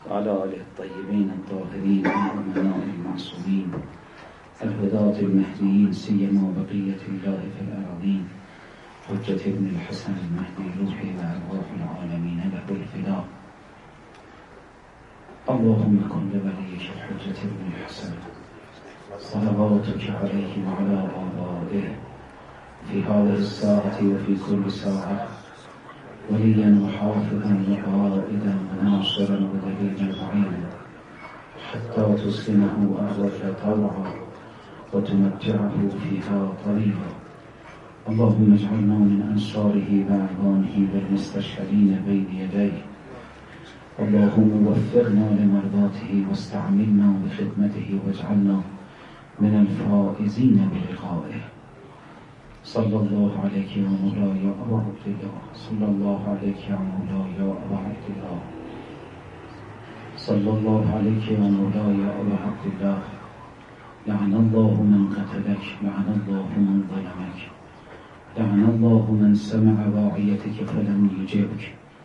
وعلى آله الطيبين الطاهرين الأمناء المعصومين الهداة المهديين سيما بقية الله في الأراضين حجة ابن الحسن المهدي روحي وأرواح العالمين له الفداء. اللهم كن لوليك حجة ابن الحسن صلواتك عليه وعلى آبائه في هذه الساعة وفي كل ساعة وليا وحافظا وقائدا وناصرا ودليلا معينا حتى تسلمه أرضك طوعا وتمتعه فيها طريقا. اللهم اجعلنا من أنصاره وأعوانه والمستشهدين بين يديه. اللهم وفقنا لمرضاته واستعملنا بخدمته واجعلنا من الفائزين بلقائه. صلى الله عليك يا مولاي يا أبا عبد الله، صلى الله عليك يا مولاي يا أبا عبد الله، صلى الله عليك يا مولاي يا أبا عبد الله. لعن الله من قتلك، لعن الله من ظلمك، لعن الله من سمع واعيتك فلم يجبك.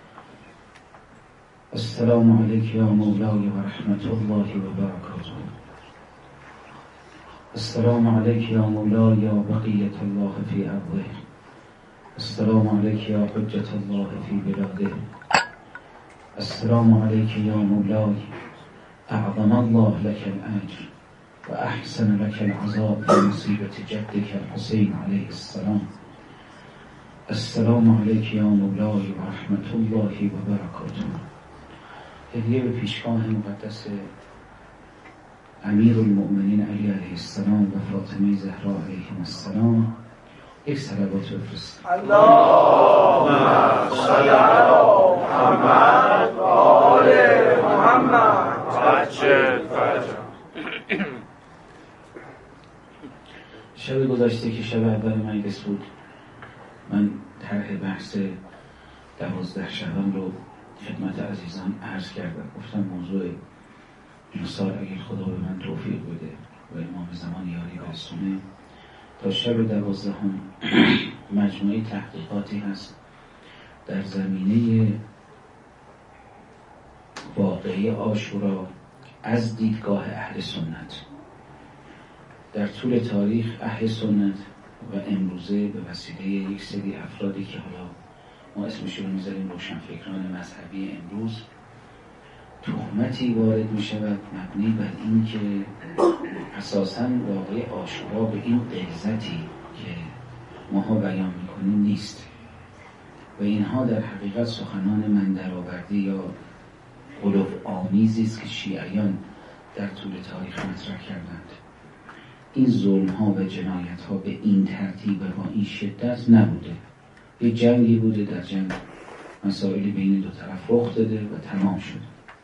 السلام عليك يا مولاي ورحمة الله وبركاته. السلام عليك يا مولاي يا بقية الله في أرضه. السلام عليك يا حجة الله في بلاده. السلام عليك يا مولاي أعظم الله لك الأجر وأحسن لك العذاب في مصيبة جدك الحسين عليه السلام. السلام عليك يا مولاي ورحمة الله وبركاته. هدیه به پیشگاه مقدس امیر المؤمنین علی علیه السلام و فاطمه زهرا علیهم السلام یک صلوات بفرست. اللهم صل علی محمد و آل محمد. شب گذشته که شب اول مجلس بود، من طرح بحث 12 شبان رو خدمت عزیزان عرض کردم. گفتم موضوع این سال اگر خدا به من توفیق بده و امام زمان یاری برسونه تا شب 12 مجموعه تحقیقاتی هست در زمینه واقعی عاشورا از دیدگاه اهل سنت. در طول تاریخ اهل سنت و امروزه به وسیله یک سری افرادی که حالا ما اسمش رو میذاریم روشنفکران مذهبی امروز، تهمتی وارد می شود مبنی بر این که اساساً واقعی عاشورا به این غلظتی که ماها بیان میکنیم نیست و اینها در حقیقت سخنان من درآورده یا غلو آمیزی است که شیعیان در طول تاریخ مطرح کردند. این ظلم ها و جنایت ها به این ترتیب و با این شدت نبوده. یه جنگی بوده، در جنگ مسائلی بین دو طرف رخ داده و تمام شده.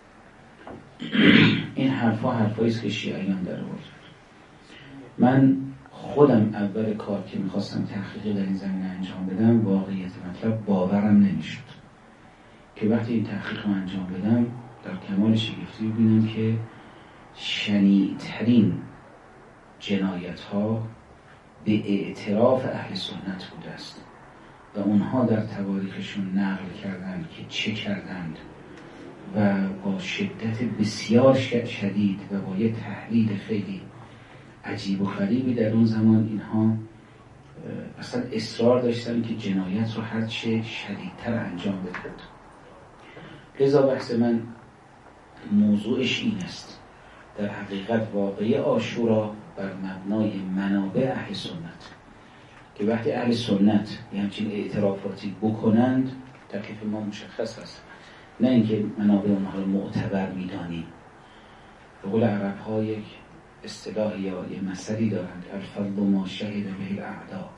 این حرفایی است که شیعیان در آوردند. من خودم اول کار که میخواستم تحقیقی در این زمینه انجام بدم، واقعیت مطلب باورم نمیشد که وقتی این تحقیق رو انجام بدم در کمال شگفتی ببینم که شنیع‌ترین جنایت ها به اعتراف اهل سنت بوده است و اونها در تواریخشون نقل کردند که چه کردند و با شدت بسیار شدید و با یه تحلیل خیلی عجیب و غریبی در اون زمان اینها اصلا اصرار داشتن که جنایت رو هر چه شدیدتر انجام بدند. لذا بحث من موضوعش این است: در حقیقت واقعی عاشورا بر مبنای منابع اهل سنت، که وقتی اهل سنت یه همچین اعترافاتی بکنند تکلیف ما مشخص است، نه اینکه منابع اونها رو معتبر میدانیم. به قول عرب ها یک اصطلاح یا یه مثلی دارند: الفضل ما شهد به الاعدا.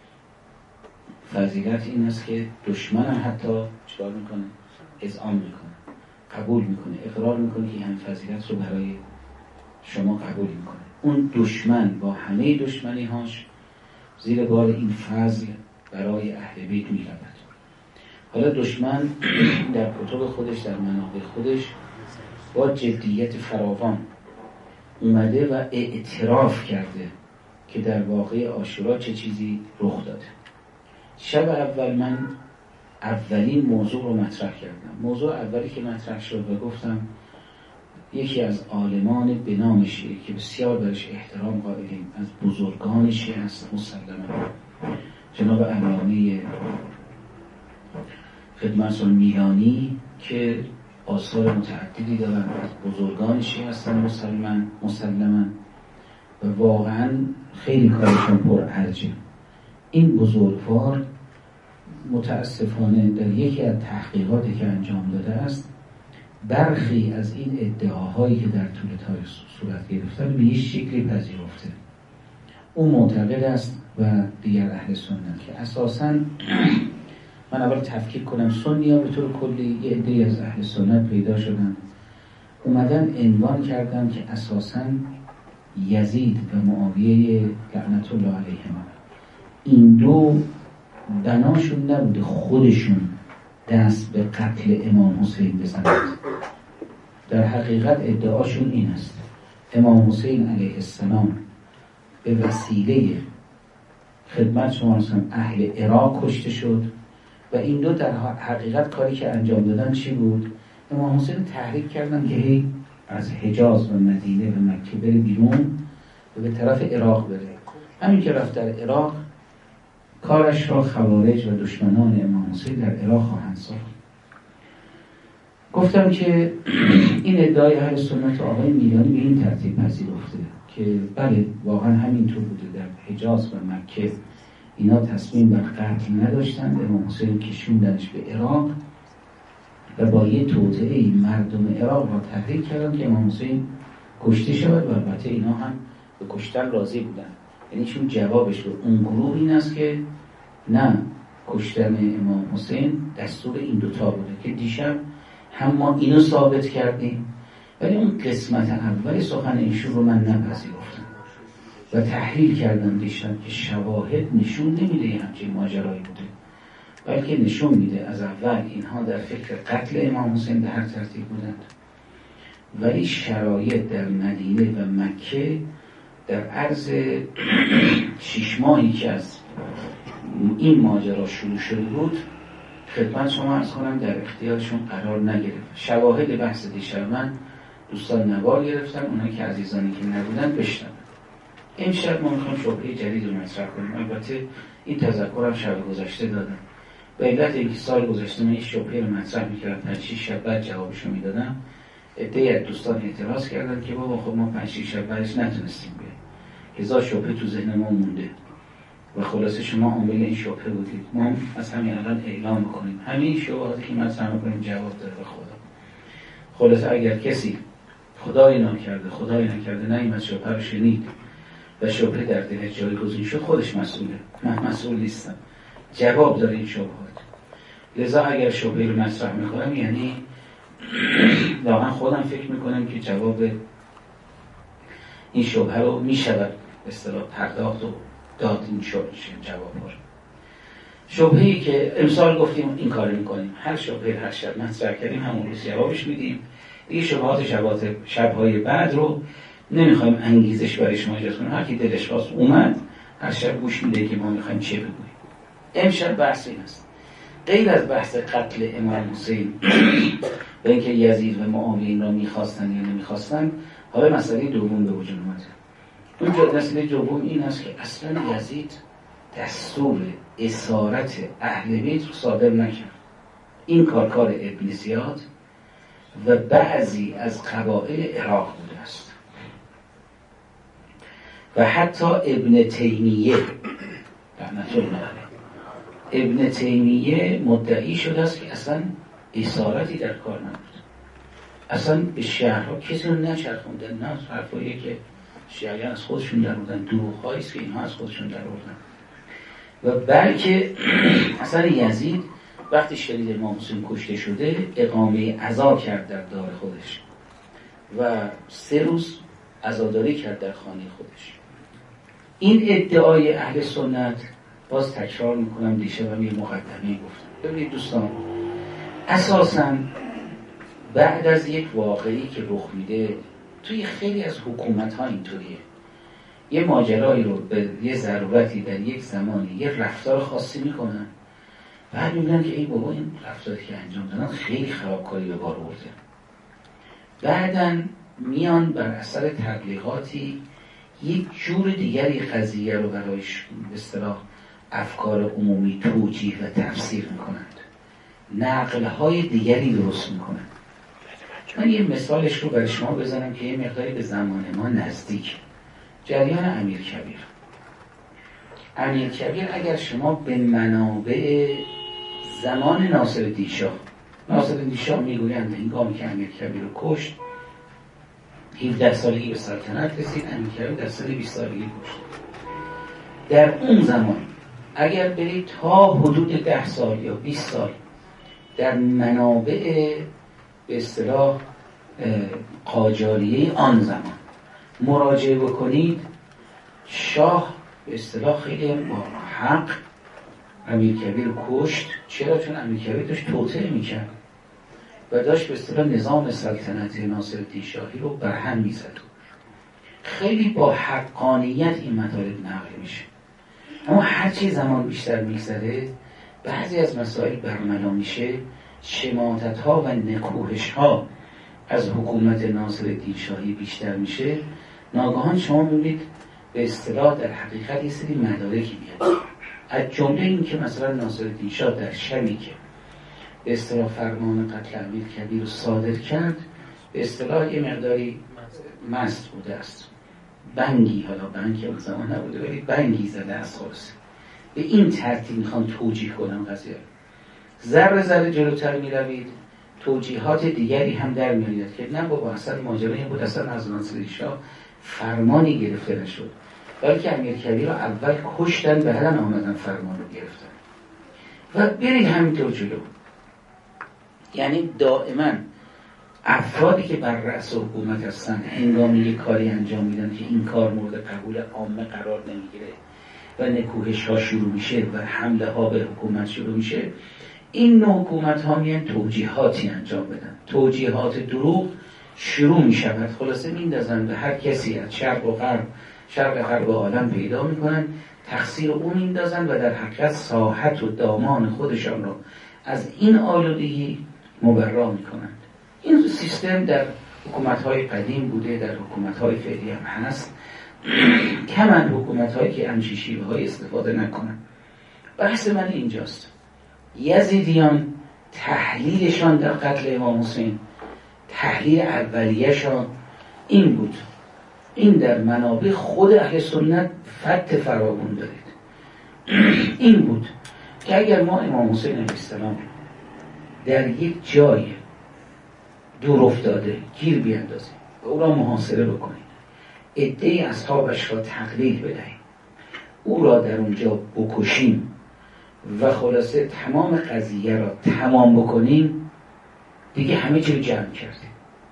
فضیلت این است که دشمن هم حتی چکار میکنه؟ اذعان میکنه، قبول میکنه، اقرار میکنه که هم فضیلت رو برای شما قبول میکنه. اون دشمن با همه دشمنی هاش زیر بار این فضل برای اهل بیت می‌رود. حالا دشمن در کتب خودش، در منابع خودش با جدیت فراوان اومده و اعتراف کرده که در واقع عاشورا چه چیزی رخ داده. شب اول من اولین موضوع رو مطرح کردم. موضوع اولی که مطرح شد و گفتم یکی از عالمان به نام شیعه که بسیار برش احترام قائلیم، از بزرگان شیعه است مسلما، جناب علامه خدمت میلانی که آثار متعددی دارن، از بزرگان شیعه هستن مسلما و واقعا خیلی کارشون پر ارجه. این بزرگوار متاسفانه در یکی از تحقیقاتی که انجام داده است، برخی از این ادعاهایی که در طول تاریخ صورت گرفتن به یک شکلی پذیرفته. او معتقد است و دیگر اهل سنت که اساساً من اول تفکیک کنم، سنی‌ها به طور کلی یه عده‌ای از اهل سنت پیدا شدن اومدن عنوان کردن که اساساً یزید و معاویه لعنت الله علیهما این دو بناشون نبوده خودشون دست به قتل امام حسین بزنند. در حقیقت ادعاشون این است امام حسین علیه السلام به وسیله خدمت شما اهل عراق کشته شد و این دو در حقیقت کاری که انجام دادن چی بود؟ امام حسین تحریک کردن که از حجاز و مدینه و مکه بره بیرون و به طرف عراق بره. همین که رفت در عراق کارش را خوارج و دشمنان امام حسین در عراق خواهند ساخت. گفتم که این ادعای اهل سنت آقای میلانی به این ترتیب پذیرفته که بله واقعا همینطور بوده، در حجاز و مکه اینا تصمیم بر قتل نداشتند، امام حسین کشوندنش به عراق و با یه توطئه مردم عراق را تحریک کردن که امام حسین کشته شود و البته اینا هم به کشتن راضی بودن. یعنی چون جوابش به اون گروه این است که نه، کشتن امام حسین دستور این دوتا بوده که دیشب هم ما اینو ثابت کردیم، ولی اون قسمت اول سخن ایشون رو من نپذیرفتم و تحلیل کردم دیشب که شواهد نشون نمیده یه همچین ماجرایی بوده، بلکه نشون میده از اول اینها در فکر قتل امام حسین به هر ترتیب بودند، ولی شرایط در مدینه و مکه در عرض 6 ماهی که از این ماجرا شروع شده بود خدمت شما عرض کنم در اختیارشون قرار نگرفت. شواهد بحث دیشب من دوستان نوار گرفتن، اونایی که عزیزانی که نبودن بشنون. امشب ما میخوایم شبهه جدید رو مطرح کنیم. البته این تذکرم شب گذشته دادم به علت اینکه سال گذشته من این شبهه رو مطرح میکردم 5-6 شب بعد جوابشو میدادم. عده‌ای از دوستان اعتراض کردن که بابا خب ما 5-6 شب بعدش نتونستیم بیایم، هزار شبهه تو ذهن ما مونده و خلاصه شما عامل این شبهه بودید. ما از همین الان اعلام میکنیم همین شبهاتی که مطرح میکنیم جواب داره به خدا. خلاصه اگر کسی خدای نکرده نیامد شبهه رو شنید و شبهه در دل جایگزین شد، خودش مسئوله، من مسئول نیستم، جواب داره این شبهات. لذا اگر شبهه رو مطرح میکنم یعنی واقعا خودم فکر میکنم که جواب این شبهه رو میشود به اصطلاح پرداخت و داد این جواب رو. شبهه‌ای که امسال گفتیم این کار میکنیم، هر شبهه هر شب مطرح کردیم همون روز جوابش میدیم. دیگه شبهای بعد رو نمیخوایم انگیزش برای شما ایجاد کنیم، هر کی دلش خواست اومد هر شب گوش میده که ما میخوایم چه بگوییم. امشب بحث این است، غیر از بحث قتل امام حسین و اینکه یزید و معاویه این را میخواستن یا نمیخواستن، حالا مسئله دوم به وجود اومده. اونجا مسئله دوم این است که اصلا یزید دستور اسارت اهل بیت رو صادر نکرد. این کار ابن زیاد و بعضی از قبایل عراق بوده است و حتی ابن تیمیه لعنت الله علیه، ابن تیمیه مدعی شده است که اصلا اسارتی در کار نبود، اصلا به شهرها کسی رو نچرخوندن، نه حرفایی که شیعیان از خودشون در بودن، دروغ‌هایی است که اینها از خودشون در بودن. و بلکه اصلا یزید وقتی شنید امام حسین کشته شده اقامه عزا کرد در دار خودش و 3 روز عزاداری کرد در خانه خودش. این ادعای اهل سنت، باز تکرار میکنم دیشب هم یه مقدمه گفتم. ببینید دوستان، اساساً بعد از یک واقعی که رخ میده توی خیلی از حکومت‌ها اینطوریه، یه ماجرایی رو به یه ضرورتی در یک زمانی یه رفتار خاصی میکنن، بعد میبینن که ای بابا این رفتاری که انجام دادن خیلی خرابکاری به بار آورده بعداً میان بر اثر تبلیغاتی یک جور دیگری قضیه رو برایش به اصطلاح افکار عمومی توجیه و تفسیر میکنند، نقل‌های دیگری درست میکنند. من یه مثالش رو برای شما بزنم که یه مقداری به زمان ما نزدیک. جریان امیرکبیر اگر شما به منابع زمان ناصرالدین شاه میگویند هنگامی که امیرکبیر رو کشت 17 سالگی به سلطنت رسید، امیرکبیر در سن 20 سالگی کشت. در اون زمان اگر برید تا حدود 10 سال یا 20 سال در منابع به اصطلاح قاجاریه آن زمان مراجعه بکنید، شاه به اصطلاح خیلی با حق امیرکبیر کشت. چرا؟ چون امیرکبیر داشت توطئه میکرد و داشت به اصطلاح نظام سلطنت ناصرالدین شاهی رو برهم میزد. خیلی با حقانیت این مطالب نقل میشه. اما هرچی زمان بیشتر میگذره بعضی از مسائل برملا میشه، شماتت ها و نکوهش ها از حکومت ناصرالدین شاهی بیشتر میشه. ناگهان شما میبینید به اصطلاح در حقیقت یه سری مدارکی میاد، از جمله این که مثلا ناصرالدین شاه در شبی که به اصطلاح فرمان قتل امیرکبیر رو صادر کرد به اصطلاح یه مقداری مست بوده است، بنگی، حالا بنگ که اون زمان نبوده ولی بنگی زده است. خلاص به این ترتیب میخوان توجیه کنم قضیه. ذره جلوتر میروید توجیهات دیگری هم در میاد که نه بابا اصلا ماجرا این بود، اصلا از ناصرالدین شاه فرمانی گرفته نشد، بلکه امیرکبیر رو اول کشتن بعداً آمدن فرمان رو گرفتن و برید همینطور جلو. یعنی دائما افرادی که بر رأس حکومت هستن هنگامی یک کاری انجام میدن که این کار مورد قبول عامه قرار نمیگیره و نکوهش ها شروع میشه و حمله ها به حکومت شروع میشه، این نوع حکومت ها میان توجیهاتی انجام بدن، توجیهات دروغ شروع میشود. خلاصه میندازن به هر کسی از شرق غرب عالم پیدا میکنن، تقصیر اون میندازن و در حقیقت ساحت و دامان خودشان رو از این آلودگی مبرا میکنند. این سیستم در حکومت‌های قدیم بوده، در حکومت‌های فعلی هم هست. کمن حکومت‌هایی که همچین شیوه‌های استفاده نکنن. بحث من اینجاست، یزیدیان تحلیلشان در قتل امام حسین، تحلیل اولیه‌شان این بود، این در منابع خود اهل سنت فتح فراوان دارید، این بود که اگر ما امام حسین علیه السلام در یک جای دور افتاده گیر بیاندازیم و او را محاصره بکنیم، عده‌ای اصحابش را تقلیل بدهیم، او را در اونجا بکشیم و خلاصه تمام قضیه را تمام بکنیم، دیگه همه چی رو جمع کردیم.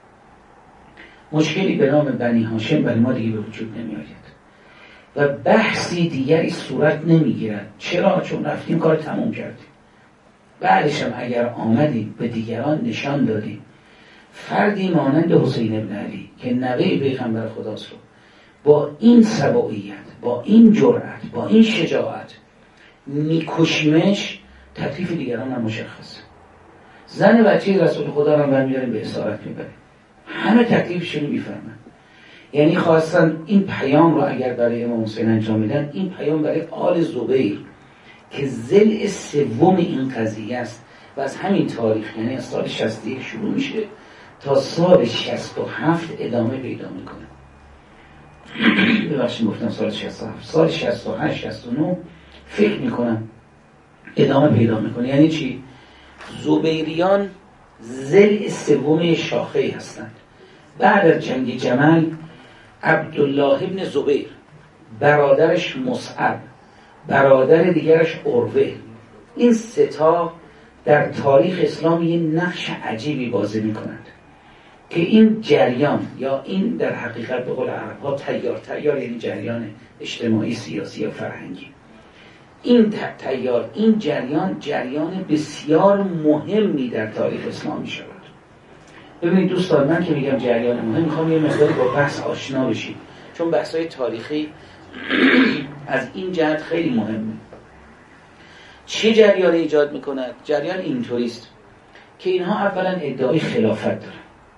مشکلی به نام بنی هاشم برای ما دیگه به وجود نمی آید و بحثی دیگری صورت نمیگیرد. چرا؟ چون رفتیم کار تمام کردیم. بعدش هم اگر آمدیم به دیگران نشان دادیم فردی مانند حسین ابن علی که نوه پیغمبر خداست رو با این سبوعیت، با این جرأت، با این شجاعت میکشیمش، تکلیف دیگران هم مشخصه. زن بچه رسول خدا رو برمی‌داریم به اسارت میبریم، همه تکلیفشون رو میفهمن. یعنی خواستن این پیام رو اگر برای امام حسین انجام میدن، این پیام برای آل زبیر که ضلع سوم این قضیه است و از همین تاریخ، یعنی از سال 61 شروع میشه تا سال 67 ادامه پیدا میکنه. ببخشید گفتم سال 67، سال 68 69 فکر میکنم ادامه پیدا میکنه. یعنی چی؟ زبیریان ضلع سوم شاخه هستند. بعد از جنگ جمل عبدالله ابن زبیر، برادرش مصعب، برادر دیگرش عروه، این سه تا در تاریخ اسلام یه نقش عجیبی بازی میکنند که این جریان، یا این در حقیقت به قول عرب‌ها تیار یعنی جریان اجتماعی، سیاسی یا فرهنگی، این تیار، این جریان بسیار مهمی در تاریخ اسلام می شود. ببینید دوستان، من که میگم جریان مهم، میخوام یه مقداری با بحث آشنا بشید، چون بحث‌های تاریخی از این جهت خیلی مهمه. چه جریانی ایجاد میکند؟ جریان اینطوریست که اینها اولا ادعای خلافت دارن،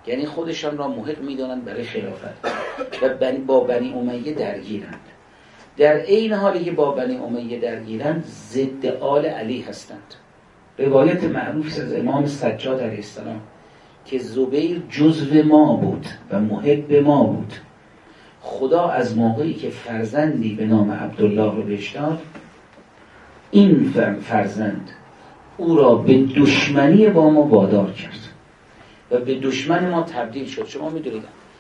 یعنی خودشان را محق می‌دانند برای خلافت و با بنی امیه درگیرند. در این حالی که با بنی امیه درگیرند ضد آل علی هستند. روایت معروف از امام سجاد علیه السلام که زبیر جزو ما بود و محب ما بود، خدا از موقعی که فرزندی به نام عبدالله رو بهش داد، این فرزند او را به دشمنی با ما وادار کرد و به دشمن ما تبدیل شد. شما میدونید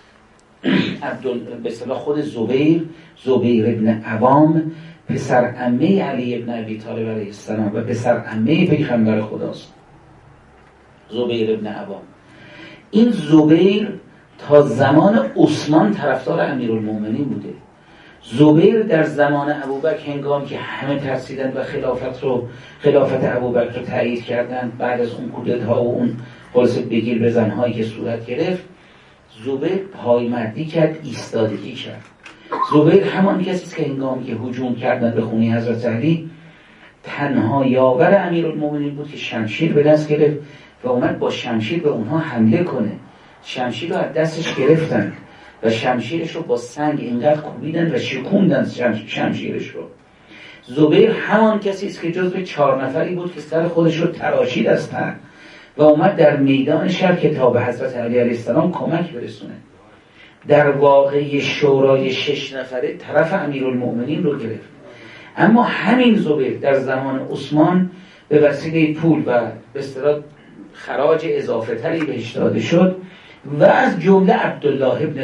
به اصطلاح خود زبیر ابن عوام پسر عمه علی ابن ابی طالب علیه السلام و پسر عمه پیغمبر خداست. زبیر ابن عوام، این زبیر تا زمان عثمان طرفدار امیرالمومنین بوده. زبیر در زمان ابوبکر هنگامی که همه ترسیدن و خلافت ابوبکر رو تایید کردند بعد از اون کودتا و اون خلاصه بگیر بزنهایی که صورت گرفت، زبیر پایمردی کرد، ایستادگی کرد. زبیر همان کسی است که هنگامی که هجوم کردن به خونه حضرت علی تنها یاور امیرالمومنین بود که شمشیر به دست گرفت و اومد با شمشیر به اونها حمله کنه. شمشیر رو از دستش گرفتن و شمشیرش رو با سنگ اینقدر کوبیدن و شکوندن شمشیرش رو. زبیر همان کسی است که جزو 4 نفری بود که سر خودش رو تراشید از تن و اومد در میدان شهر که تا به حضرت علی علیه السلام کمک برسونه. در واقعی شورای 6 نفره طرف امیرالمؤمنین رو گرفت. اما همین زبیر در زمان عثمان به وسیله پول و به اصطلاح خراج اضافه تری بهش داده شد و از جمله عبدالله ابن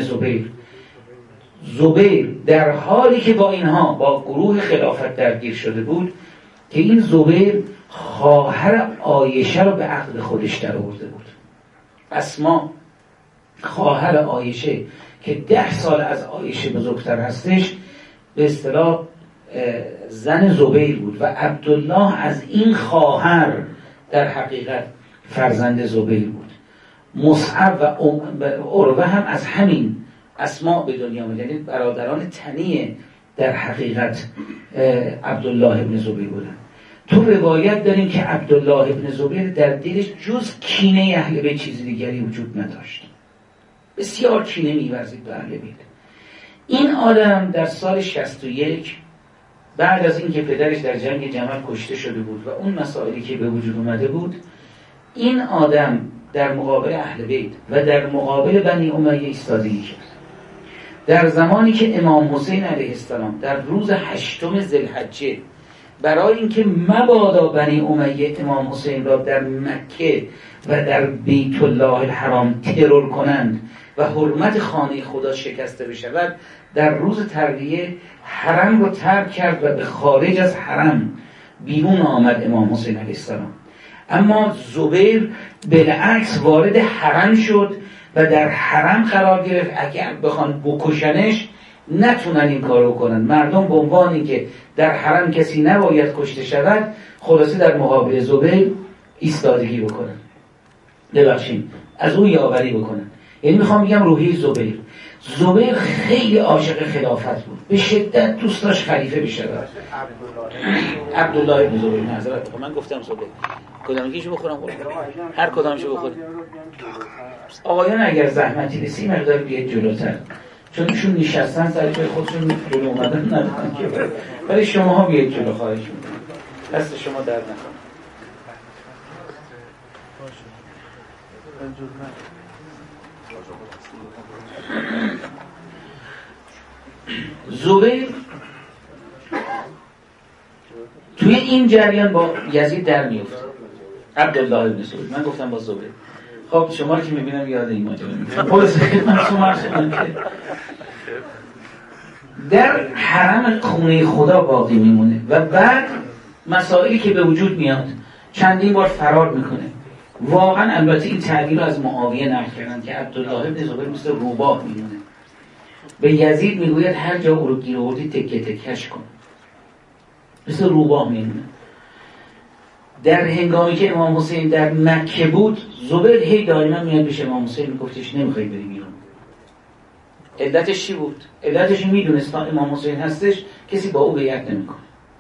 زبیر در حالی که با اینها با گروه خلافت درگیر شده بود که این زبیر خواهر عایشه رو به عقد خودش در آورده بود. اسما خواهر عایشه که 10 سال از عایشه بزرگتر هستش به اصطلاح زن زبیر بود و عبدالله از این خواهر در حقیقت فرزند زبیر بود. مصعب و عروه هم از همین اسما به دنیا آمد، یعنی برادران تنی در حقیقت عبدالله ابن زبیر بودن. تو روایت داریم که عبدالله ابن زبیر در دلش جز کینه اهل بیت چیز دیگری وجود نداشت. بسیار کینه می‌ورزید به اهل بیت. این آدم در سال 61 بعد از اینکه پدرش در جنگ جمل کشته شده بود و اون مسائلی که به وجود اومده بود، این آدم در مقابل اهل بیت و در مقابل بنی امیه ایستادگی کرد. در زمانی که امام حسین علیه السلام در روز 8 ذوالحجه برای اینکه مبادا بنی امیه امام حسین را در مکه و در بیت الله الحرام ترور کنند و حرمت خانه خدا شکسته بشود، در روز ترویه حرم رو ترک کرد و به خارج از حرم بیرون آمد امام حسین علیه السلام. اما زبیر بالعکس وارد حرم شد و در حرم قرار گرفت. اگر بخوان بکشنش نتونن این کارو کنن. مردم به عنوان اینکه در حرم کسی نباید کشته شود خلاصه در مقابل زبیر ایستادگی بکنن، ببخشید از اون یاوری بکنن. یعنی میخوام بگم روحی زبیر خیلی عاشق خلافت بود، به شدت دوست داشت خلیفه بشه. عبدالله ابن زبیر معذرت من گفتم زبیر، کدامکیشو بخورم؟ هر کدامشو بخورم. آقایان اگر زحمتی رسی مقدار بیاید جلوتر، چون ایشون نشستن سر جای خودشون جلو اومدن ندارن که، ولی شماها بیاید جلو، خواهش می‌کنم. دست شما درد نکنه. زبیر توی این جریان با یزید در میفته. عبدالله ابن زبیر، من گفتم با زبیر. خب شما رو که میبینم یاد این ماجرا میگیرم. پلیس خدمت شما عرض کنم که در حرم خونه خدا باقی میمونه و بعد مسائلی که به وجود میاد چندین بار فرار میکنه. واقعا البته این تعبیر رو از معاویه نقل کردن که عبدالله ابن زبیر مثل روباه میمونه. به یزید میگوید هر جا او رو گیر آوردی تکه تکش کن. مثل روباه میمونه. در هنگامی که امام حسین در مکه بود، زبیر هی دائما میاد پیش امام حسین میگفتش نمیخوای بری بیرون. علتش چی بود؟ علتش میدونست امام حسین هستش کسی با او بیعت نمیکنه.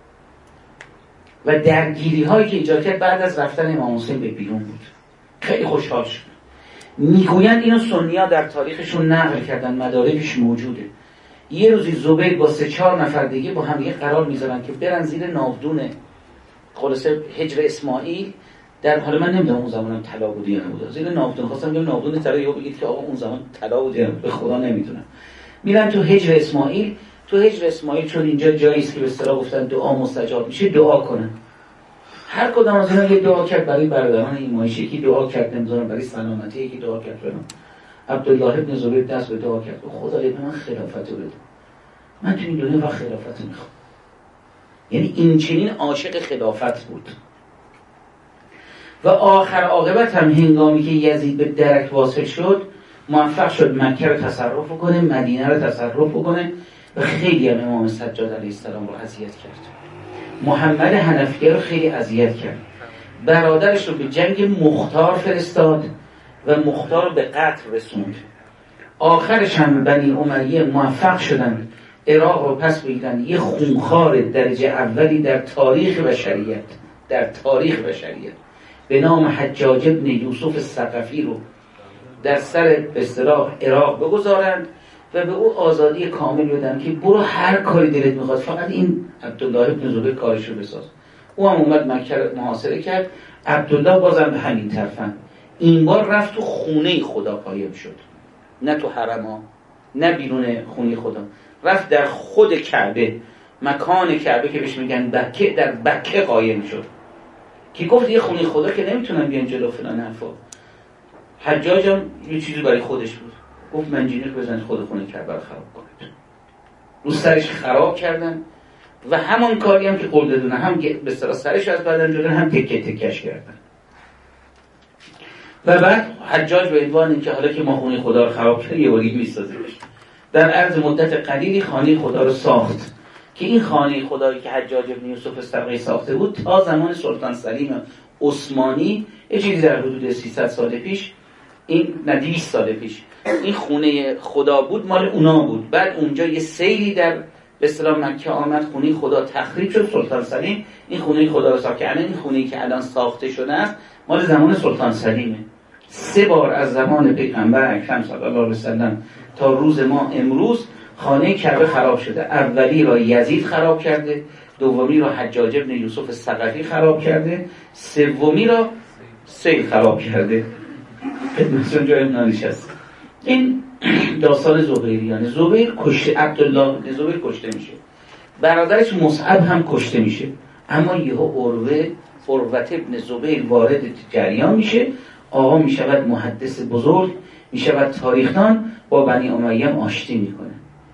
و درگیری هایی که ایجاد کرد بعد از رفتن امام حسین به بیرون بود. خیلی خوشحال شد. میگویند اینو سنی‌ها در تاریخشون نقل کردن، مدارکش موجوده. یه روزی زبیر با 3-4 نفر دیگه با هم یه قرار میذارن که برن زیر ناودون خلاصه هجر اسماعیل. در حال من نمیدونم اون زمان طلا بود یا نبود، زیر ناودون خواستم بگم ناودون طلا، یا بگید که آقا اون زمان طلا بود یا به خدا نمیدونم. میرن تو هجر اسماعیل. تو هجر اسماعیل چون اینجا جایی است که به اصطلاح گفتن دعا مستجاب میشه، دعا کنن. هر کدوم از اینا یه دعا کرد برای برادران ایمانیش، یکی دعا کرد نمیدونم برای سلامتی، یکی دعا کرد فلان. عبدالله ابن زبیر دست به دعا کرد، خدای به من خلافتو بده، من تو این دنیا و خلافت میخوام. یعنی این چنین عاشق خلافت بود. و آخر عاقبت هم هنگامی که یزید به درک واصل شد، موفق شد مکه رو تصرف کنه، مدینه رو تصرف کنه و خیلی هم امام سجاد علیه السلام رو اذیت کرد. محمد حنفیه رو خیلی اذیت کرد. برادرش رو به جنگ مختار فرستاد و مختار رو به قتل رسوند. آخرش هم بنی امیه موفق شدن عراق رو پس بگیرن. یه خونخوار درجه اولی در تاریخ بشریت، در تاریخ بشریت به نام حجاج ابن یوسف الثقفی رو در سر به اصطلاح عراق بگذارند و به او آزادی کامل بدن که برو هر کاری دلت میخواد، فقط این عبدالله ابن زبیر کارش رو بساز. او هم اومد مکه رو محاصره کرد. عبدالله بازم به همین طرفن. این بار رفت تو خونه خدا قایم شد، نه تو حرم ها، نه بیرون خونه خدا، رفت در خود کعبه، مکان کعبه که بهش میگن بکه، در بکه قایم شد. که گفت یه خونه خدا که نمیتونن بیان جلو فلان حرفا. حجاج هم یه چیزی برای خودش بود، گفت منجنیق بزنید خود خونه کعبه رو خراب کنید. رو سرش خراب کردن و همان کاری هم که قول دادن، هم به اصطلاح سرش از بدن جدن، هم تکه تکش کردن. و بعد حجاج به عنوان اینکه حالا که ما خونه خدا رو خراب کردیم یه باری میسازیمش، در عرض مدت قلیلی خانه خدا رو ساخت. که این خانه خدایی که حجاج ابن یوسف الثقفی ساخته بود تا زمان سلطان سلیم عثمانی، یه چیزی در حدود 300 سال پیش، این 200 سال پیش این خونه خدا بود، مال اونا بود. بعد اونجا یه سیلی در به اصطلاح مکه آمد، خونه خدا تخریب شد. سلطان سلیم این خونه خدا رو ساخت. یعنی این خونه‌ای که الان ساخته شده است مال زمان سلطان سلیمه. 3 بار از زمان پیغمبر اکرم صلی الله علیه و سلم تا روز ما امروز خانه کعبه خراب شده. اولی را یزید خراب کرده، دومی را حجاج ابن یوسف الثقفی خراب کرده، سومی را سیل خراب کرده. خدمتتون جای ناریش است. این داستان زبیریانه. زبیر کشته، عبدالله ابن زبیر کشته میشه، برادرش مصعب هم کشته میشه. اما یهو عروت ابن زبیر وارد جریان میشه. آقا میشود محدث بزرگ، میشود تاریخدان، با بنی امیه آشتی میکنه.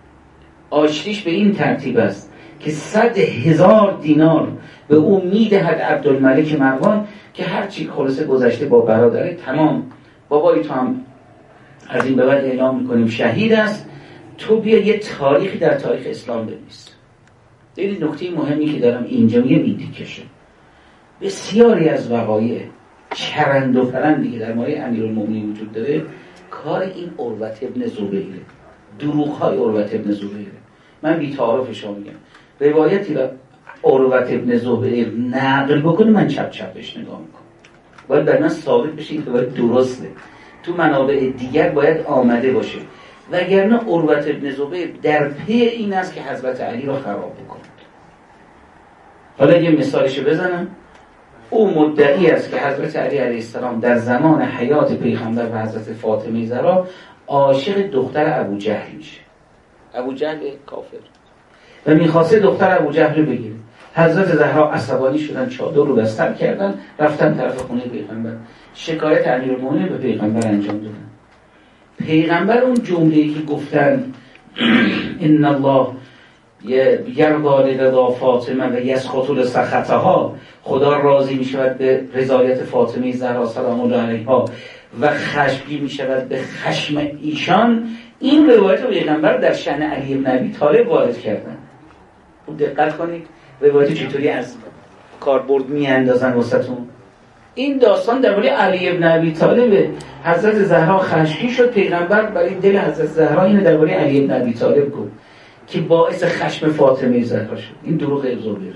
آشتیش به این ترتیب است که 100,000 دینار به او میدهد عبدالملک مروان که هرچی خلاصه گذشته با برادره تمام، بابای تو هم از این به بعد اعلام میکنیم شهید است، تو بیا یه تاریخی در تاریخ اسلام بنویس. دیدید نکته مهمی که دارم اینجا میدیکشه. بسیاری از وقایع چرند و پرندی که در مورد امیرالمومنین وجود داره کار این عروت ابن زبیره، دروغ‌های عروت ابن زبیره. من بی تعارف شما میگم روایتی را عروت ابن زبیر نقل بکنه، من چپ چپش نگاه میکنم. باید بر من ثابت بشه این باید درسته، تو منابع دیگر باید آمده باشه، وگرنه عروت ابن زبیر در پی این است که حضرت علی را خراب بکنه. حالا یه مثالشو بزنم. او مدعی است که حضرت علی علیه السلام در زمان حیات پیغمبر و حضرت فاطمه زهرا عاشق دختر ابو جهل میشه. ابو جهل کافر و میخواسته دختر ابو جهل رو بگیره. حضرت زهرا عصبانی شدن، چادر رو بستر کردن، رفتن طرف خونه پیغمبر، شکایت امیرالمومنین به پیغمبر انجام دادن. پیغمبر اون جمله‌ای که گفتن ان الله یرضا لرضا فاطمه و یسخط لسخطها، خدا راضی می شود به رضایت فاطمه زهرا سلام الله علیها و خشمگین می شود به خشم ایشان، این روایت رو پیغمبر در شأن علی بن ابی طالب وارد کردن. خوب دقت کنید روایت چطوری از کاربرد می اندازن واسهتون. این داستان در مورد علی بن ابی طالب. حضرت زهرا خشمگین شد، پیغمبر برای دل حضرت زهرا اینو در مورد علی بن ابی طالب گفت که باعث خشم فاطمه زهرا شد. این دروغ زبیره.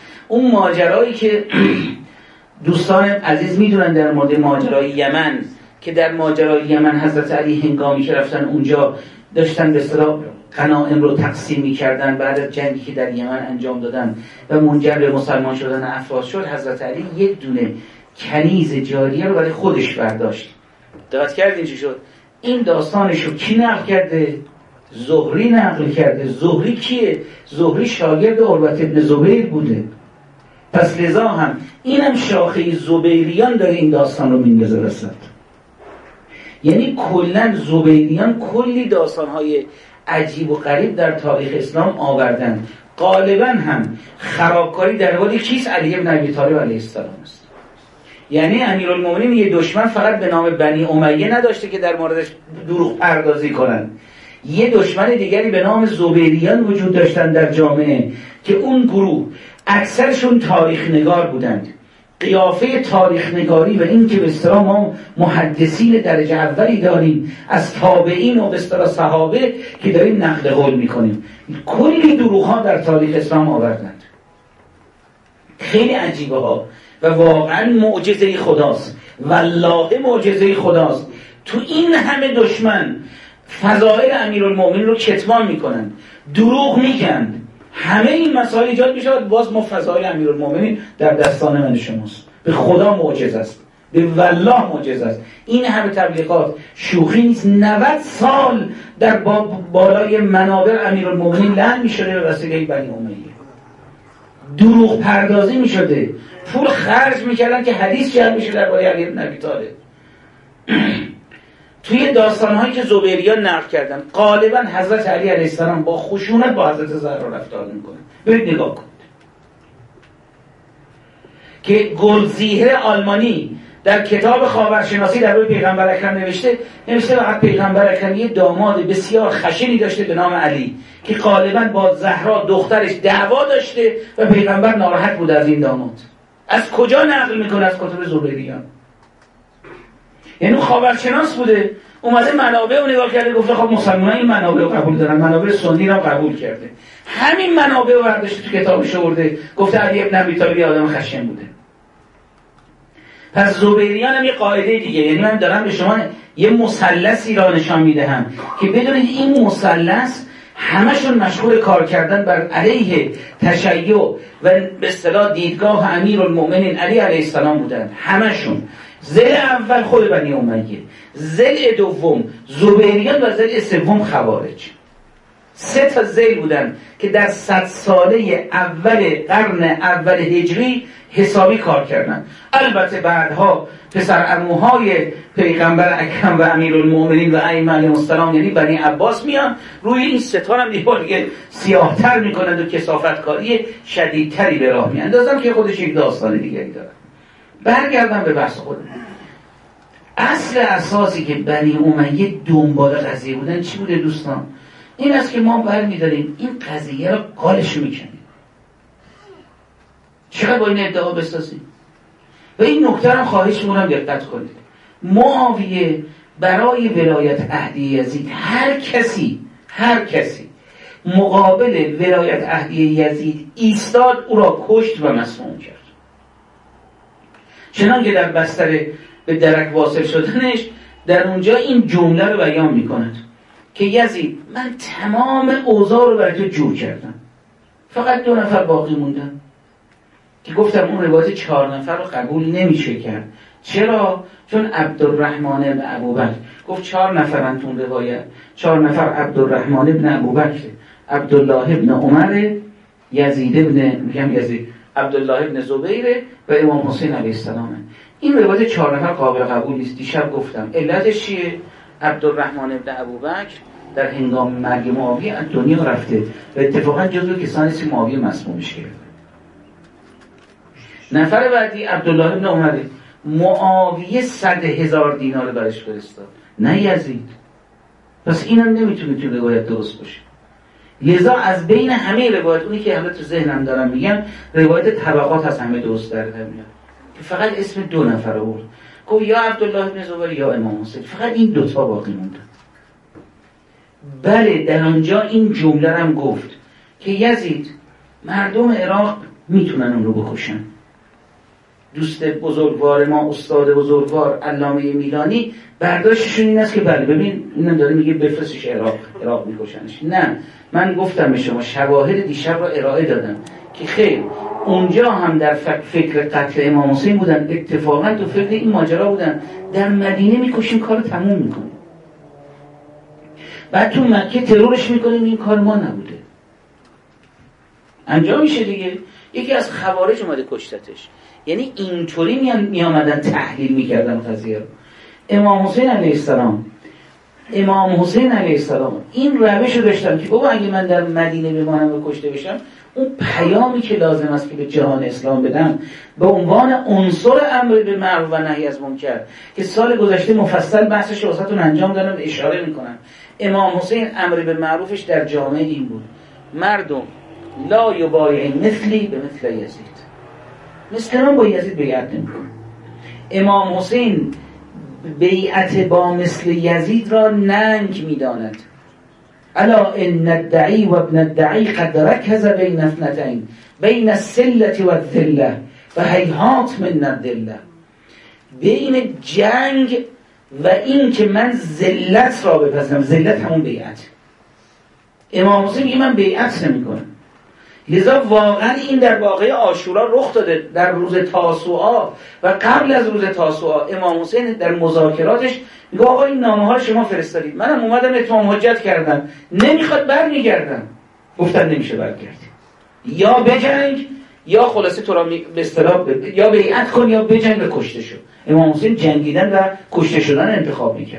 اون ماجرایی که دوستان عزیز میدونن در مورد ماجرای یمن که در ماجرای یمن حضرت علی هنگامی که رفتن اونجا داشتن به اصطلاح غنایم رو تقسیم می‌کردن بعد از جنگی که در یمن انجام دادن و منجر به مسلمان شدن افراد شد، حضرت علی یک دونه کنیز جاریه رو برای خودش برداشت. دقت کردین چی شد؟ این داستانش رو کی نقل کرده؟ زهری نقل کرده. زهری کیه؟ زهری شاگرد عروة ابن زبیر بوده. پس لذا هم اینم شاخه زبیریان داره این داستان رو میندازه وسط. یعنی کلا زبیریان کلی داستان‌های عجیب و غریب در تاریخ اسلام آوردن. غالبا هم خرابکاری در واقع کیست؟ علی ابن ابی طالب علیه السلام است. یعنی امیرالمومنین یه دشمن فقط به نام بنی امیه نداشته که در موردش دروغ پردازی کنن، یه دشمن دیگری به نام زبیریان وجود داشتن در جامعه که اون گروه اکثرشون تاریخ نگار بودند. قیافه تاریخ نگاری و این که به اصطلاح ما محدثین درجه اولی داریم از تابعین و به اصطلاح صحابه که داریم نقل قول میکنیم، کلی دروغ ها در تاریخ اسلام آوردند، خیلی عجیبه ها و واقعا معجزه خداست، والله معجزه خداست. تو این همه دشمن فضائل امیرالمومنین رو کتمان میکنن، دروغ میگن، همه این مسائل ایجاد میشود، باز ما فضائل امیرالمومنین در دستان من شماست. به خدا معجزه است، به والله معجزه است. این همه تبلیغات شوخی نیست. 90 سال در بالای منابر امیرالمومنین لعن میشده به وسیله بنی امیه، دروغ پردازی میشده، پول خرج میکردن که حدیث جمع میشه درباره علی بن ابی طالب. توی داستان‌هایی که زبیریان نقل کردن غالبا حضرت علی علیه السلام با خشونت با حضرت زهرا رفتار میکنه. برید نگاه کنید که گلزیهر آلمانی در کتاب خاورشناسی درباره پیغمبر اکرم نوشته وقت پیغمبر اکرم یه داماد بسیار خشنی داشته به نام علی که غالبا با زهرا دخترش دعوا داشته و پیغمبر ناراحت بود از این داماد. از کجا نقل میکنه؟ از کتب زبیریان. یعنی خاورشناس بوده، اومده منابع رو نگاه کرده، گفته خب مسلمانان این منابع رو قبول دارن، منابع سنی رو قبول کرده، همین منابع رو برداشته تو کتابش آورده، گفته علی ابن ابی طالب آدم خشن بوده. پس زبیریان هم یه قاعده دیگه، یعنی من دارم به شما یه مثلثی را نشان میدهم که بدونید این مثلث همشون مشغول کار کردن بر علیه تشیع و به اصطلاح دیدگاه امیرالمومنین علی علیه السلام بودن. همشون ضلع اول خود بنی امیه، ضلع دوم زبیریان و ضلع سوم خوارج. 3 تا ضلع بودن که در 100 ساله اول قرن اول هجری حسابی کار کردن. البته بعدها پسر عموهای پیغمبر اکرم و امیرالمومنین و ائمه علیهم السلام یعنی بنی عباس میان روی این 3 تا هم دیگه سیاه‌تر میکنند و کثافتکاری شدیدتری به راه میاندازن که خودش یک داستان دیگری داره. برگردم به بحث خودم. اصل اساسی که بنی امیه دنبال قضیه بودن چی بوده دوستان؟ این است که ما برمی‌داریم این قضیه رو قالش میکنیم. چقدر با این ادعا بسازیم؟ و این نکته رو خواهش می‌کنم دقت کنید. معاویه برای ولایت عهدی یزید هر کسی مقابل ولایت عهدی یزید ایستاد او را کشت و مسموم کرد. چنانکه در بستر به درک واصل شدنش در اونجا این جمله رو بیان می‌کند که یزید من تمام اوضاع رو برای تو جور کردم، فقط 2 نفر باقی موندن که گفتم اون روایت 4 نفر رو قبول نمیشه کرد. چرا؟ چون عبدالرحمن بن ابوبکر گفت 4 نفرن تون روایت، 4 نفر عبدالرحمن بن ابوبکر، عبدالله بن عمر، عبدالله بن زبیر و امام حسین علیه السلام. این روایت 4 نفر قابل قبول نیست. دیشب گفتم علتش چیه؟ عبدالرحمن بن ابوبکر در هنگام مرگ معاویه از دنیا رفته و اتفاقا جزو کسانی که معاویه مسمومش کرد. نفر بعدی عبدالله بن عمر، معاویه 100,000 دینار برش فرستاد، نه یزید. پس اینم نمیتونه تو روایت درست باشه. لذا از بین همه روایت، اونی که همه تو ذهنم دارم میگم، روایت طبقات از همه درست در میاد که فقط اسم 2 نفر آورد، گفت یا عبدالله بن زبیر یا امام حسین، فقط این 2 تا باقی موندن. بله در آنجا این جمله هم گفت که یزید مردم عراق میتونن اون رو بکشن، دوست بزرگوار ما استاد بزرگوار علامه میلانی برداشتشون این است که بله ببین اینم داره میگه بفرستش عراق میکشنش. نه، من گفتم به شما شواهد دیشب را ارائه دادم که خیر اونجا هم در فکر قتل امام حسین بودن، اتفاقا تو فکر این ماجرا بودن در مدینه میکشیم کارو تموم میکنیم، بعد تو مکه ترورش میکنیم، این کار ما نبوده انجام میشه دیگه. یکی از خوارج اومده کشتتش. یعنی اینطوری میامدن تحلیل میکردن قضیه رو. امام حسین علیه السلام این روش رو داشتن که بابا اگه من در مدینه بمانم و کشته بشم، اون پیامی که لازم است که به جهان اسلام بدم به عنوان عنصر امر به معروف و نهی از منکر که سال گذشته مفصل بحثش رو واسهتون انجام دادم اشاره میکنم. امام حسین امر به معروفش در جامعه این بود: مردم لا یبایع مثلی به مثل یزید، مثل من با یزید بیعت نمیکنه. امام حسین بیعت با مثل یزید را ننگ میداند. الا ان الدعی و ابن الدعی قد رکز بین اثنتین بین السلة و الذلة و هیهات من الذلة، بین جنگ و این که من ذلت را بپذیرم. ذلت همون بیعت. امام حسین میگه من بیعت نمیکنم. لذا واقعا این در واقعه عاشورا رخ داده. در روز تاسوعا و قبل از روز تاسوعا امام حسین در مذاکراتش میگه آقا این نامه ها رو شما فرستادید، منم اومدم اتمام حجت کردم، نمیخواد برمیگردم. گفتن نمیشه برگردی، یا بجنگ یا خلاصه تو را به اصطلاح یا بیعت کن یا بجنگ و کشته شو. امام حسین جنگیدن و کشته شدن انتخاب میکرد.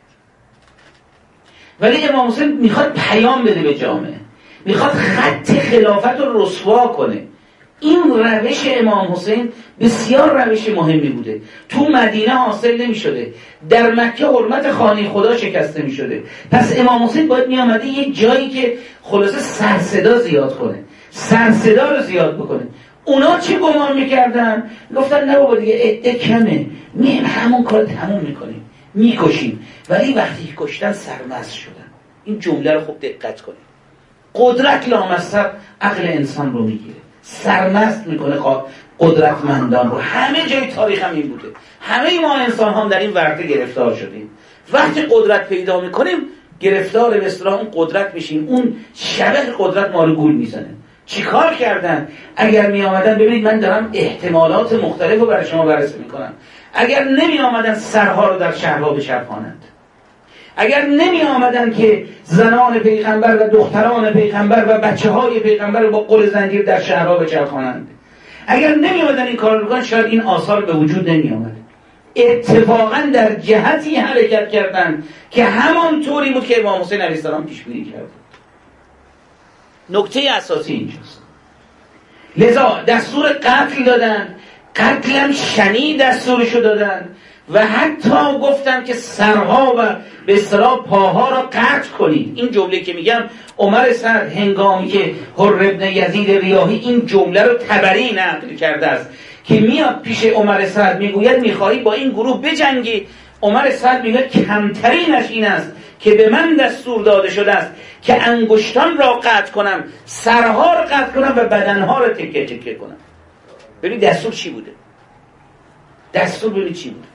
ولی امام حسین میخواد پیام بده به جامعه، میخواد خط خلافت رو رسوا کنه. این روش امام حسین بسیار روش مهمی بوده. تو مدینه حاصل نمی شده، در مکه حرمت خانه خدا شکسته می شده. پس امام حسین باید می آمده یه جایی که خلاصه سرصدا زیاد کنه، سرصدا رو زیاد بکنه. اونا چی گمان میکردن؟ گفتن نه بابا دیگه عده کمه، میم همون کار تموم میکنیم، میکشیم. ولی وقتی کشتن سرمست شدن. این جمله رو خوب دقت کنید. قدرت لامصب عقل انسان رو میگیره، سرمست میکنه قدرتمندان رو. همه جای تاریخ هم این بوده. همه ما انسان هم در این ورطه گرفتار شدیم. وقتی قدرت پیدا میکنیم گرفتار به اصطلاح اون قدرت میشیم. اون شبح قدرت ما رو گول میزنه. چیکار کردن؟ اگر می آمدن، ببینید من دارم احتمالات مختلف رو برای شما بررسی میکنم، اگر نمی آمدن سرها رو در شهرها بچرخانند، اگر نمی آمدن که زنان پیغمبر و دختران پیغمبر و بچه های پیغمبر رو با قل زنجیر در شهرها بچرخانند، اگر نمی آمدن این کار رو بکنن، شاید این آثار به وجود نمی آمد. اتفاقا در جهتی حرکت کردن که همان طوری بود که امام حسین علیه السلام پیش بینی کرد. نکته اساسی اینجاست. لذا دستور قتل دادن، قتلم شنی دستورشو دادن و حتی گفتن که سرها و به اصطلاح پاها را قطع کنید. این جمله که میگم عمر سعد هنگامی که حر ابن یزید ریاحی این جمله رو طبری نقل کرده است که میاد پیش عمر سعد میگوید میخواهی با این گروه بجنگی، عمر سعد میگه کمترینش این است که به من دستور داده شده است که انگشتان را قطع کنم، سرها را قطع کنم و بدنها را تکه تکه کنم. ببین دستور چی بوده؟ دستور ببین چی بوده؟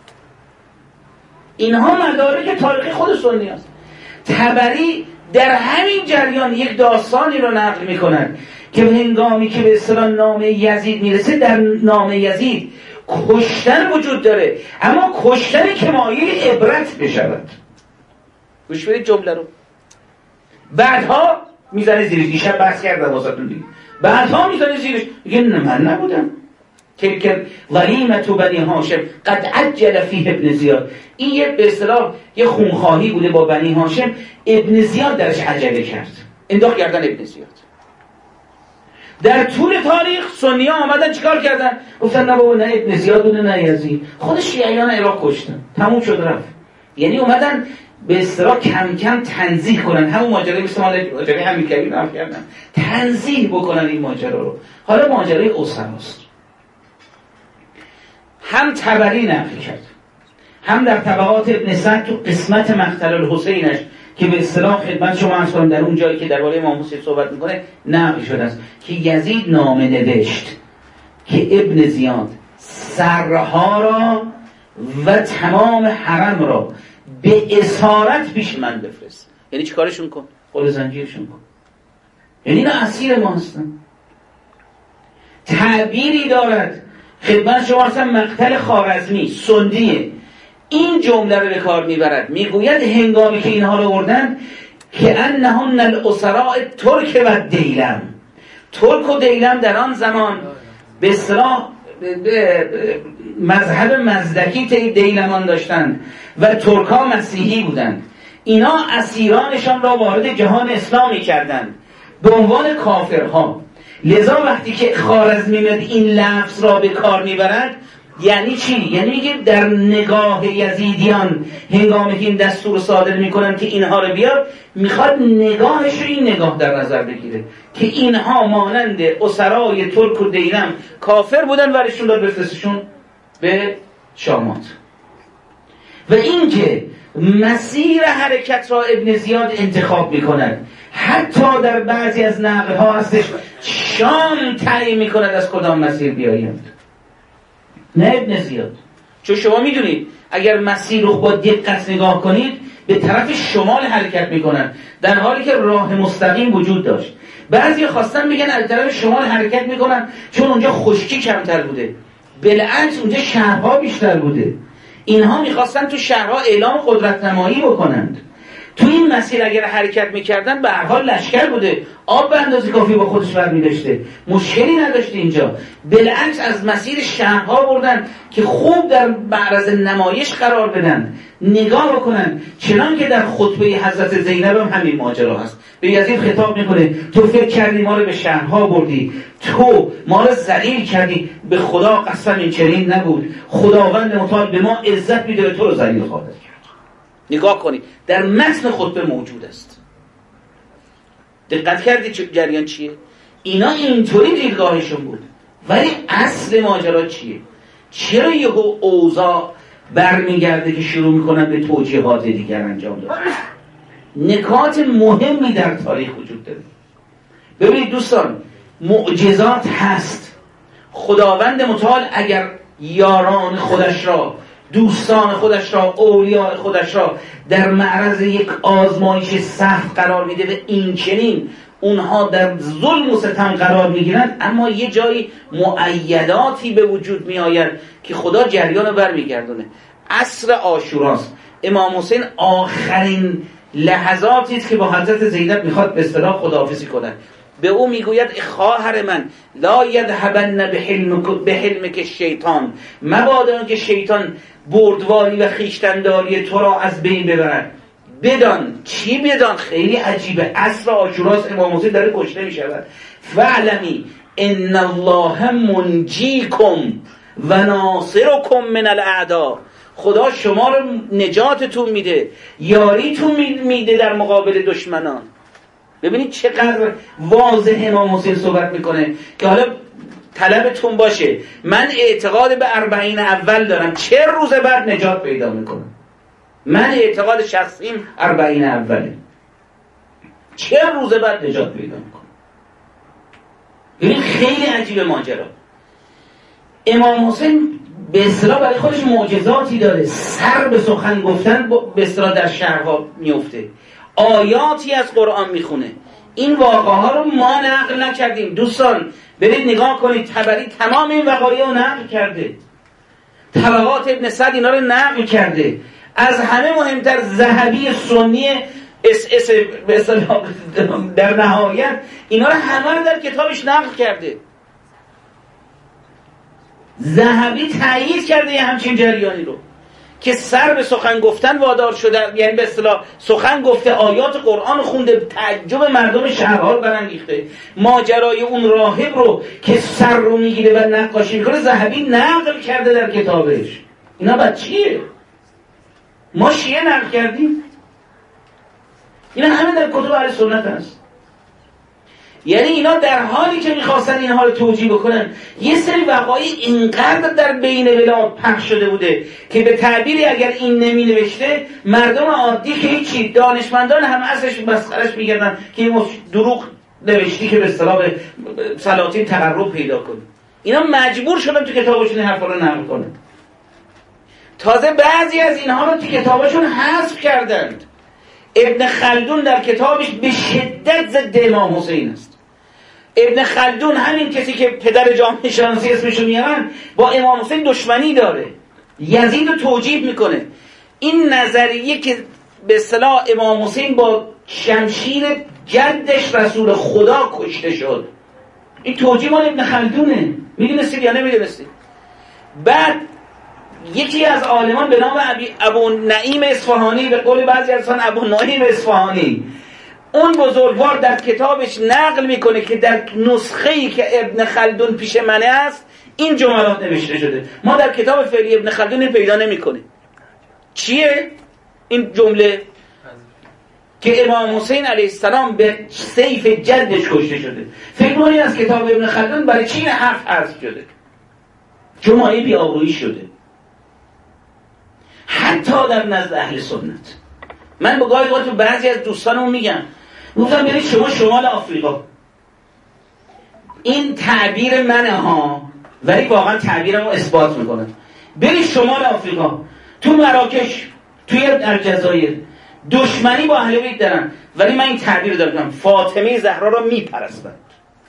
اینها مدارک تاریخی خود سنی است. طبری در همین جریان یک داستانی رو نقل میکنن که هنگامی که به اصطلاح نامه یزید میرسه، در نامه یزید کشتن وجود داره، اما کشتنی که مایه عبرت بشود. گوش بدید جمله رو. بعدها میزنه زیرش. دیشب بحث کردم واسهتون دیگه. بعدها میزنه زیرش میگه نه من نبودم. که غنیمت بنی هاشم قد عجل فیه ابن زیاد. این یه به اصطلاح یه خونخواهی بوده با بنی هاشم، ابن زیاد درش عجله کرد، انداخت گردن ابن زیاد. در طول تاریخ سنی ها آمدن چیکار کردن؟ گفتن نه بابا نه ابن زیاد بوده نه یزید، خود شیعیان عراق کشتن، تموم شد رفت. یعنی اومدن به اصطلاح کم کم تنزیه کنن. همون ماجرای مثل ماجرای امیرکبیر نقل کردن، تنزیه بکنن این ماجرا رو. حالا ماجرای اسراست. هم طبری نقل کرد، هم در طبقات ابن سعد تو قسمت مقتل الحسینش که به اصطلاح خدمت شما عرض کنم در اون جایی که درباره امام حسین صحبت میکنه نقل شده است که یزید نامه نوشت که ابن زیاد سرها را و تمام حرم را به اسارت پیش من بفرست. یعنی چی کارشون کن؟ قل زنجیرشون کن. یعنی اینا اسیر ما هستن. تعبیری دارد خدمت شما هستم، مقتل خوارزمی سندیه، این جمله رو به کار میبرد، میگوید هنگامی که اینها رو بردن که انهن الاسراء ترک و دیلم. ترک و دیلم در آن زمان به اصطلاح مذهب مزدکی دیلمان داشتند و ترکا مسیحی بودند. اینا اسیرانشان را وارد جهان اسلامی کردند به عنوان کافرها. لذا وقتی که خوارزمی میاد این لفظ را به کار میبرد، یعنی چی؟ یعنی میگه در نگاه یزیدیان هنگامی که این دستور صادر میکنن که اینها رو بیاد، میخواد نگاهش رو این نگاه در نظر بگیره که اینها مانند اسرای ترک و دیلم کافر بودن، ورشون دار بفرستشون به شامات. و این که مسیر حرکت را ابن زیاد انتخاب میکند، حتی در بعضی از نقل‌ها هستش شام تعیین میکند از کدام مسیر بیایند، نه ابن زیاد. چون شما میدونید اگر مسیر رو با دقت نگاه کنید به طرف شمال حرکت میکنن، در حالی که راه مستقیم وجود داشت. بعضی خواستن بگن از طرف شمال حرکت میکنن چون اونجا خشکی کمتر بوده، بالعکس اونجا شهرها بیشتر بوده. اینها میخواستن تو شهرها اعلام قدرت نمایی بکنند. تو این مسیر اگر حرکت میکردن به هر حال لشکر بوده، آب به اندازه کافی با خودش برمی داشته، مشکلی نداشته اینجا. بالعکس از مسیر شهرها بردن که خوب در معرض نمایش قرار بدن، نگاه بکنن. چنان که در خطبه حضرت زینب هم همین ماجرا هست. به یزید خطاب میکنه تو فکر کردی ما رو به شهرها بردی، تو ما رو ذلیل کردی، به خدا قسم این چنین نبود، خداوند متعال به ما عزت میده، تو رو ذلیل خواهد کرد. نگاه کنید در متن خطبه موجود است. دقت کردید جریان چیه؟ اینا اینطوری دیدگاهشون بود، ولی اصل ماجرا چیه؟ چرا یهو اوضاع برمیگرده که شروع میکنن به توجیهات دیگر انجام دادن؟ نکات مهمی در تاریخ وجود داره. ببینید دوستان، معجزات هست. خداوند متعال اگر یاران خودش را، دوستان خودش را، اولیاء خودش را در معرض یک آزمایش سخت قرار میده و این چنین اونها در ظلم و ستم قرار میگیرند، اما یه جایی مؤیداتی به وجود میآید که خدا جریان رو برمیگردونه. عصر عاشوراست. امام حسین آخرین لحظاتی است که با حضرت زینب میخواد به اصطلاح خداحافظی کنه. به او میگوید خواهر من لا یذهبن بحلمک شیطان، مبادا که شیطان بردواری و خیشتنداری تو را از بین ببرد. بدان چی بدان؟ خیلی عجیبه. عصر عاشوراست، امام حسین داره کشته میشود. فعلمی ان الله منجیکم و ناصرکم من الاعداء، خدا شما رو نجاتتون میده، یاریتون میده در مقابل دشمنان. ببینید چقدر واضح امام حسین صحبت میکنه که حالا طلبتون باشه، من اعتقاد به 40 اول دارم، 40 روز بعد نجات پیدا میکنم. من اعتقاد شخصیم 40 اوله، 40 روز بعد نجات پیدا میکنم. ببین خیلی عجیبه ماجرا. امام حسین به اصطلاح برای خودش معجزاتی داره. سر به سخن گفتن به اصطلاح در شهرها میفته، آیاتی از قرآن میخونه. این واقعه ها رو ما نقل نکردیم دوستان. برید نگاه کنید، طبری تمام این وقایع رو نقل کرده، طبقات ابن سعد اینا رو نقل کرده. از همه مهمتر ذهبی سنی در نهایت اینا رو همه رو در کتابش نقل کرده. ذهبی تایید کرده یه همچین جریانی رو که سر به سخن گفتن وادار شده، یعنی به اصطلاح سخن گفته، آیات قرآن خونده، تعجب مردم شهرها رو برانگیخته. ماجرای اون راهب رو که سر رو میگیره و نقاشی میکنه ذهبی نقل کرده در کتابش. اینا بعد چیه؟ ما شیعه نقل کردیم؟ اینا همه در کتب اهل سنت هست. یعنی اینا در حالی که میخواستن اینها رو توجیه بکنن، یه سری وقایع اینقدر در بین بلاد پخش شده بوده که به تعبیری اگر این نمی نوشته، مردم عادی که هیچی، دانشمندان هم ازش مسخرش میگردن که این دروغ نوشتی که به اصطلاح سلاطین تقرب پیدا کنه. اینا مجبور شدن تو کتابشون این حرفا رو نقل کنن. تازه بعضی از اینها رو تو کتابشون حذف کردند. ابن خلدون در کتابش به شدت ضد امام حسین است. ابن خلدون، همین کسی که پدر جامعه شناسی اسمشو میارن، با امام حسین دشمنی داره، یزید رو توجیه میکنه. این نظریه که به اصطلاح امام حسین با شمشیر جدش رسول خدا کشته شد، این توجیه مال ابن خلدونه. میدونستید یا نمیدونستید؟ بعد یکی از عالمان به نام ابو نعیم اصفهانی، به قول بعضی ازان ابو نعیم اصفهانی، اون بزرگوار در کتابش نقل میکنه که در نسخه‌ای که ابن خلدون پیش منه است این جملات نوشته شده. ما در کتاب فعلی ابن خلدون این پیدا نمیکنه. چیه این جمله؟ که امام حسین علیه السلام به سیف جدش کشته شده. فکر کنید از کتاب ابن خلدون برای چی این حرف حذف شده؟ جمعه بی‌آبرویی شده. حتی در نزد اهل سنت. من با گاهی تو بعضی از دوستانمون میگم، گفتم برید شما شمال آفریقا، این تعبیر منه ها، ولی واقعا تعبیرمو اثبات میکنه. برید شمال آفریقا، تو مراکش، توی الجزایر دشمنی با اهل بیت دارن، ولی من این تعبیر دارم، فاطمه زهرا را میپرستند.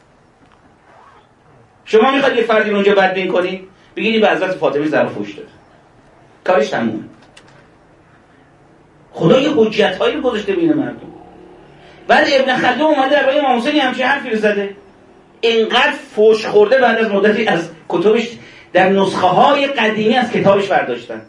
شما میخواد یه فردی اونجا بدبین کنی، بگید به حضرت فاطمه زهرا فحش داده، کارش تمومه. خدا یه حجت‌هایی رو گذاشته بین مردم. بعد ابن خلدون اومده در برای امام حسین همچین حرفی رو زده، اینقدر فحش خورده بعد از مدتی از کتابش در نسخه‌های قدیمی از کتابش برداشتن.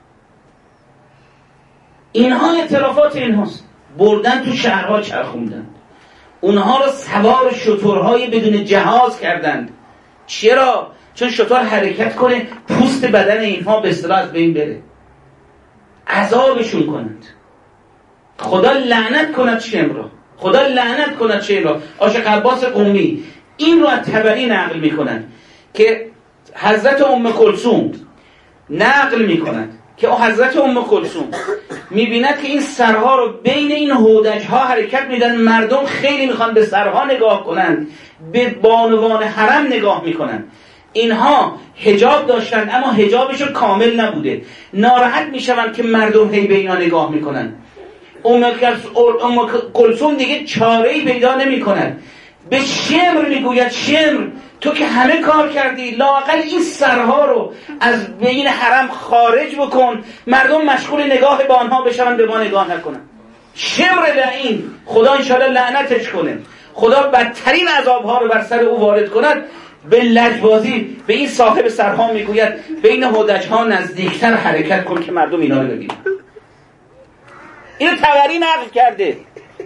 اینها اعترافات اینهاست. بردن تو شهرها چرخوندن، اونها رو سوار شترهای بدون جهاز کردند. چرا؟ چون شتر حرکت کنه پوست بدن اینها به اصطلاح از بین بره، عذابشون کنند. خدا لعنت کند شمر را، خدا لعنت کند شمر را. عاشق عباس قمی این رو از طبری نقل میکنند که حضرت ام کلثوم نقل میکنند که حضرت ام کلثوم میبیند که این سرها رو بین این هودج‌ها حرکت میدن، مردم خیلی میخوان به سرها نگاه کنند، به بانوان حرم نگاه میکنن. اینها حجاب داشتند اما حجابشون کامل نبوده، ناراحت میشوند که مردم هی به اینا نگاه میکنن. ام کلثوم دیگه چاره‌ای پیدا نمیکنند، به شمر میگوید شمر تو که همه کار کردی، لااقل این سرها رو از بین حرم خارج بکن، مردم مشغول نگاه به آنها بشن، به ما نگاه نکنن. شمر لعین، خدا انشاءالله لعنتش کنه، خدا بدترین عذابها رو بر سر او وارد کند. به لجبازی به این صاحب سرها میگوید بین هودج‌ها نزدیکتر حرکت کن که مردم اینا رو ببینن. اینو طبری نقل کرده،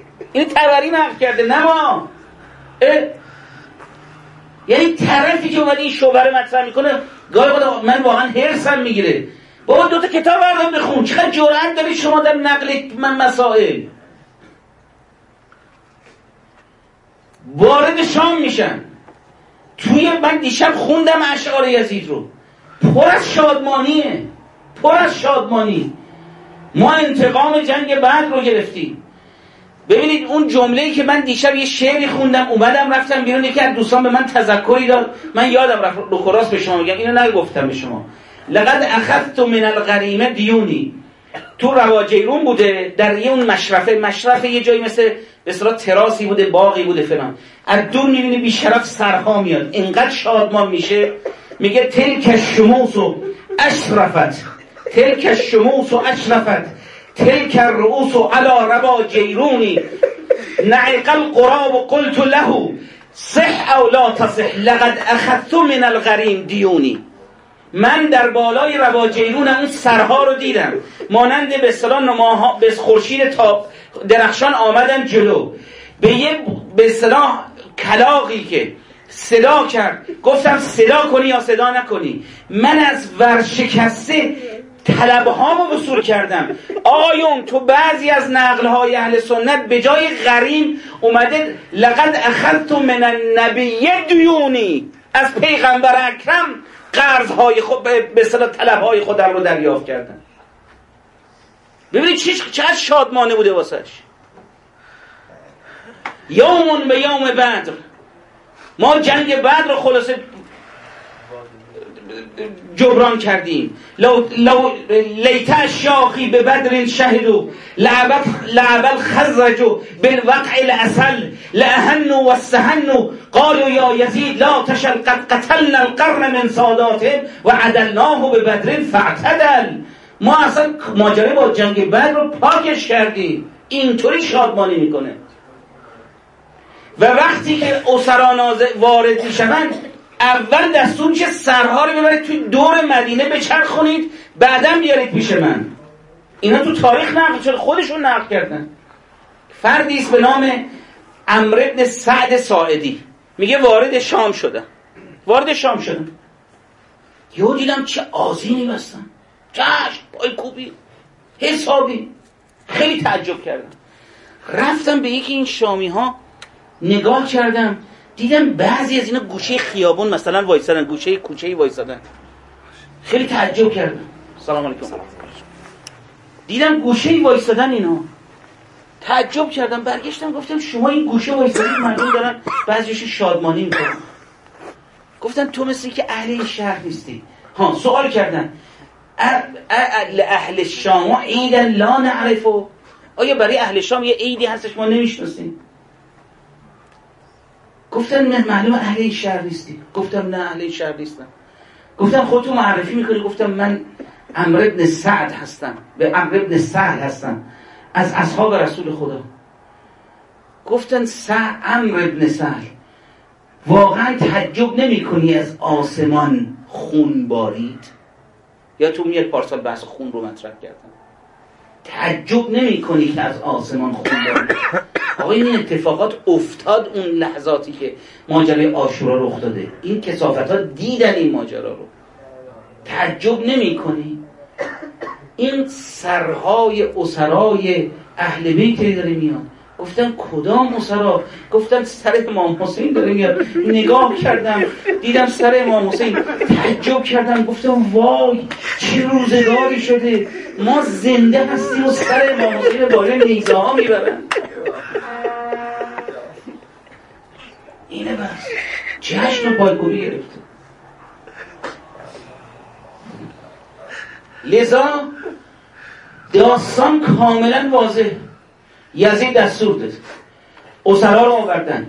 نه ما. یعنی طرفی که اومده این شبهه مطرح میکنه، گاهی خدا من واقعا هرسم میگیره. بابا 2 تا کتاب بردار بخون، چقدر جرأت دارید شما در نقل من مسائل. وارد شام میشن. من دیشب خوندم اشعار یزید رو، پر از شادمانی. ما انتقام جنگ بدر رو گرفتیم. ببینید اون جمله‌ای که من دیشب یه شعری خوندم، اومدم رفتم بیرون، یکی از دوستان به من تذکری داد، من یادم رفت رو خلاص به شما میگم، اینو نگفتم به شما. لقد اخذت من الغریمه دیونی، تو رواجیرون بوده، در یه اون مشرفه یه جایی مثل به اصطلاح تراسی بوده، باغی بوده فلان. از دور میبینی بیشرف سرها میاد، اینقدر شادمان میشه، میگه تلک الشموس اشرفت، تلک الرؤوس علی ربا جیرونی، نعق القراب قلت له صح او لا تصح، لقد اخذت من الغریم دیونی. من در بالای ربا جیرون اون سرها رو دیدم، مانند به اصطلاح نماها به خورشید تا درخشان آمدن جلو، به یه به اصطلاح کلاغی که صدا کرد، گفتم صدا کنی یا صدا نکنی. من از ورشکسته طلبهامو وصول کردم. آقایون تو بعضی از نقل‌های اهل سنت به جای غریم اومده لقد اخذت من النبی دیونی، از پیغمبر اکرم قرض‌های خود به اصطلاح طلب‌های خودم رو دریافت کردم. ببینید چقدر شادمانه بوده واسش. به یوم بدر، ما جنگ بدر رو خلاصه، 2 تا کتاب بردار بخون، چقدر جرأت دارید شما در نقل من مسائل. 2 تا کتاب بردار بخون، چقدر جرأت دارید شما در نقل من مسائل. یوم به یوم بدر، ما جنگ بدر رو خلاصه، 2 تا کتاب بردار بخون، چقدر جرأت دارید شما در نقل من مسائل. جبران کردیم. لو لیت الشاخی به بدر شهدوا لعب الخزرج بالوقع العسل لأهنوا واستهنوا قالوا یا یزید لا تشل قد قتلنا القرن من ساداتهم و عدلناه به بدر فاعتدل. ما اصلا ماجرا با جنگ بدر رو پاکش کردیم. اینطوری شادمانی میکنه. و وقتی که اسرا وارد میشوند اول دستور میشه سرها رو ببرید توی دور مدینه بچرخونید، بعداً بیارید پیش من. اینا تو تاریخ نقل شده، خودشون نقل کردن. فردی است به نام عمرو بن سعد ساعدی، میگه وارد شام شدم. یهو دیدم چه آذینی بستن، چشم پای کوبی حسابی. خیلی تعجب کردم. رفتم به یکی این شامی ها نگاه کردم، دیدم بعضی از اینا گوشه خیابون مثلا وایسادن، گوشه کوچه‌ای وایسادن. خیلی تعجب کردم. سلام علیکم. دیدم گوشه‌ای وایسادن اینا. تعجب کردم، برگشتم گفتم شما این گوشه وایسادید، مردم دارن بعضیش شادمانی میکنن. گفتن تو مثل که اهل این شهر نیستی. سوال کردن اهل شام عیدا لا نعرفه، آیا برای اهل شام یه عیدی هستش ما نمیشناسیم؟ گفتن معلوم اهل این شهر نیستی. گفتم نه اهل این شهر نیستم. گفتم خودتو معرفی میکنی؟ گفتم من عمرو بن سعد هستم، به عمرو بن سهل هستم، از اصحاب رسول خدا. گفتن عمرو بن سهل، واقعا تعجب نمی کنی از آسمان خون بارید؟ یا تو میاد پارسال بحث خون رو مطرح کردم. تعجب نمی کنی که از آسمان خون بارید؟ آقا این اتفاقات افتاد اون لحظاتی که ماجرای عاشورا رخ داده. این کثافت‌ها دیدن این ماجرا رو. تعجب نمی کنی؟ این سرهای اسرای اهل بیت داره میاد. گفتم کدام اسرا؟ گفتم سر امام حسین داره میاد. نگاه کردم دیدم سر امام حسین، تعجب کردم، گفتم وای چه روزگاری شده، ما زنده هستیم و سر امام حسین بالا نیزه ها میبرن. اینه بس جشن و پایکوبی گرفته. لذا داستان کاملا واضح. یزید دستور داد، اسرا رو آوردن،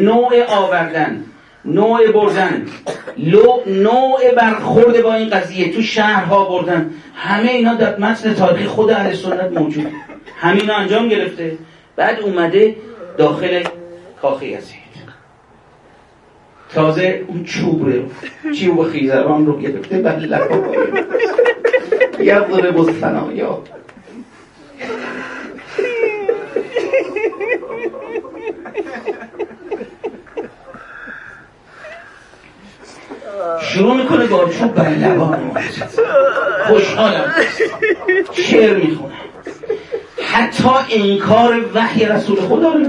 نوع بردن، نوع برخورد با این قضیه تو شهرها بردن. همه اینا در متن تاریخی خود اهل سنت موجود. همین انجام گرفته. بعد اومده داخل کاخ یزید، تازه اون چوب خیزران رو گرفته بعد لبا یضرب الثنایا. شروع میکنه با چوب بر لبان. خوشحالم، شعر میخونم، حتی انکار وحی رسول خدا رو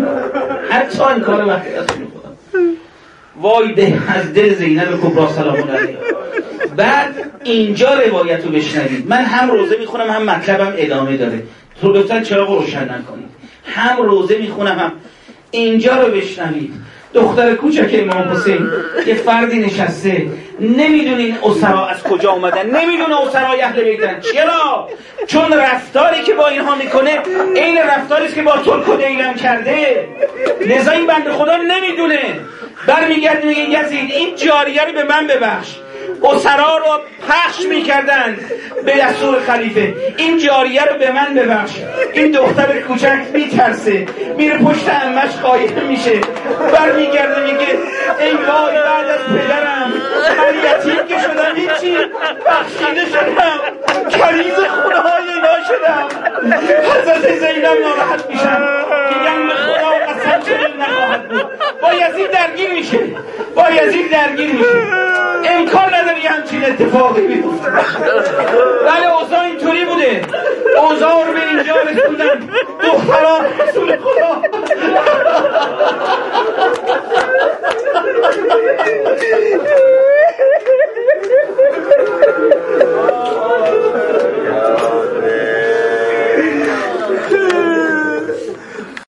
وای به از دل زینب کبری سلام الله علیها. بعد اینجا روایت رو بشنوید. من هم روزه میخونم هم مطلبم ادامه داره، تو لطفا چراغ رو روشن نکنید. هم روزه میخونم هم اینجا رو بشنوید. دختر کوچک امام حسین، یه فردی نشسته، نمیدونه این اسرا از کجا اومدن، نمیدونه اسرای اهل بیتن. چرا؟ چون رفتاری که با اینها میکنه این رفتاری است که با ترک و دیلم کرده. لذا این بنده خدا نمیدونه. برمیگرده میگه یزید این جاریه رو به من ببخش. اسرا رو پخش میکردن به دستور خلیفه، این جاریه رو به من ببخش. این دختر کوچک میترسه، میره پشت عمش خایف میشه، برمیگرده میگه ای وای بعد از پدرم من یتیم که شدم، هیچی بخشیده شدم، کریز خونه های اینا شدم. حضرت زینب ناراحت میشن، میگن به خدا و قسم چنین نخواهد بود. با یزید درگیر میشه. امکان نداره یه همچین اتفاقی بیفته. ولی اوضاع اینطوری بوده، اوضاع رو به اینجا رسوندن دختران رسول خدا.